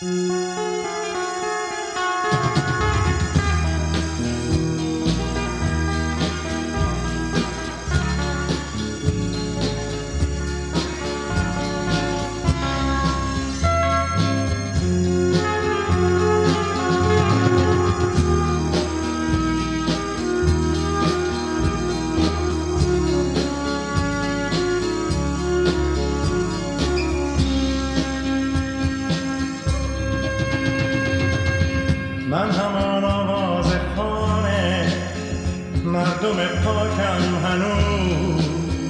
من همان آواز خانه مردم پاکم هنوز،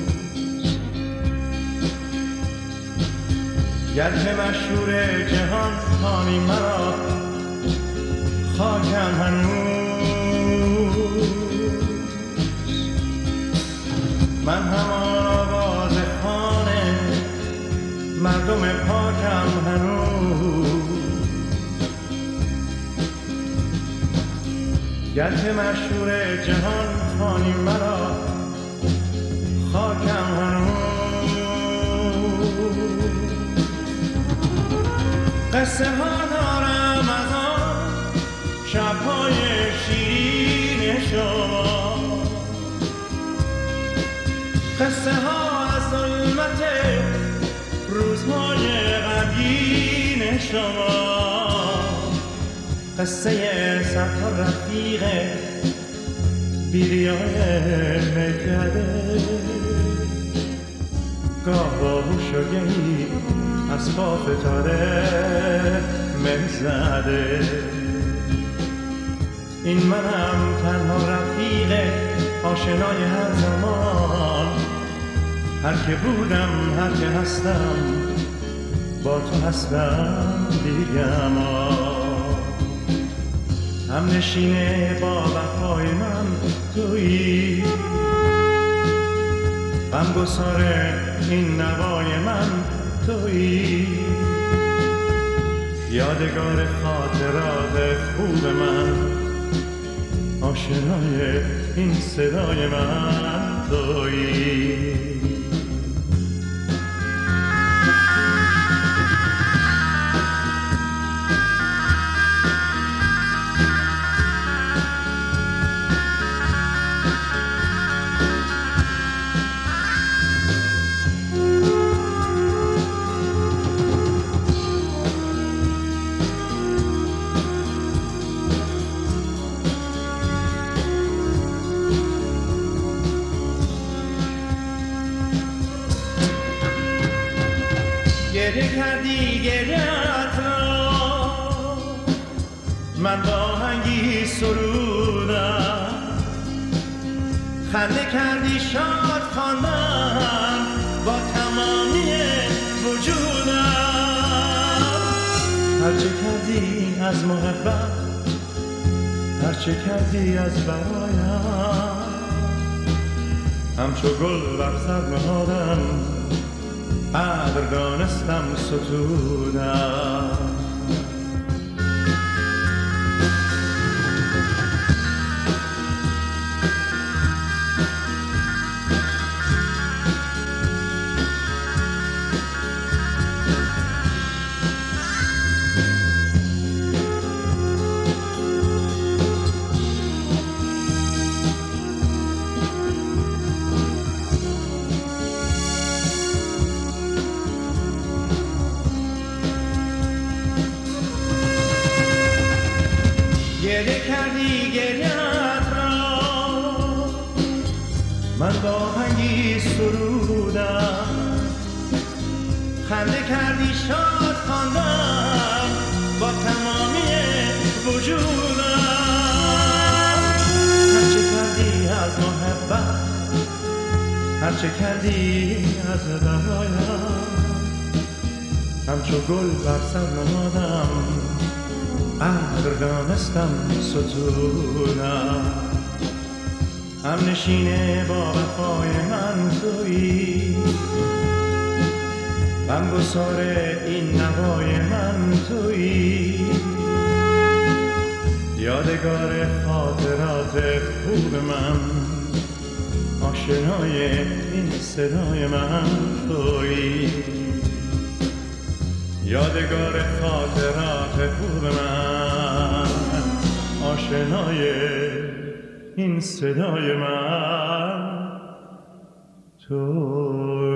گرچه مشهور جهان خوانی مرا خاکم هنوز. من همان آواز خانه مردم پاکم هنوز، گرچه مشهور جهان خوانی مرا خاکم هنوز. قصه ها دارم از آن شب‌های شیرین شما، قصه ها از ظلمت روزهای غمگین شما، قصه صدها رفیق بیریای میکده، گاه باهوش و گهی از پا فتاده میزده. این منم تنها رفیق آشنای هر زمان، هر که بودم هر که هستم با تو هستم بی‌گمان. هم نشینه با وفای من تویی، غم گسار این نوای من تویی، یادگار خاطرات خوب من، آشنای این صدای من تویی. گریه کردی گریه‌ات را من با آهنگی سرودم، خنده کردی شاد خواندم با تمامی وجودم. هرچه کردی از محبت، هرچه کردی از برایم، همچو گل بر سر نهادم، قدر دانستم ستودم. گریه کردی گریه‌ات را من با آهنگی سرودم، خنده کردی شاد خواندم با تمامی وجودم. هرچه کردی از محبت، هرچه کردی از برایم، همچو گل بر سر نهادم، قدر دانستم ستودم. هم نشینه با وفای من تویی، غم گسار این نوای من تویی، یادگار خاطرات خوب من، آشنای این صدای من تویی، یادگار خاطرات خوب من، آشنای این صدای من تویی.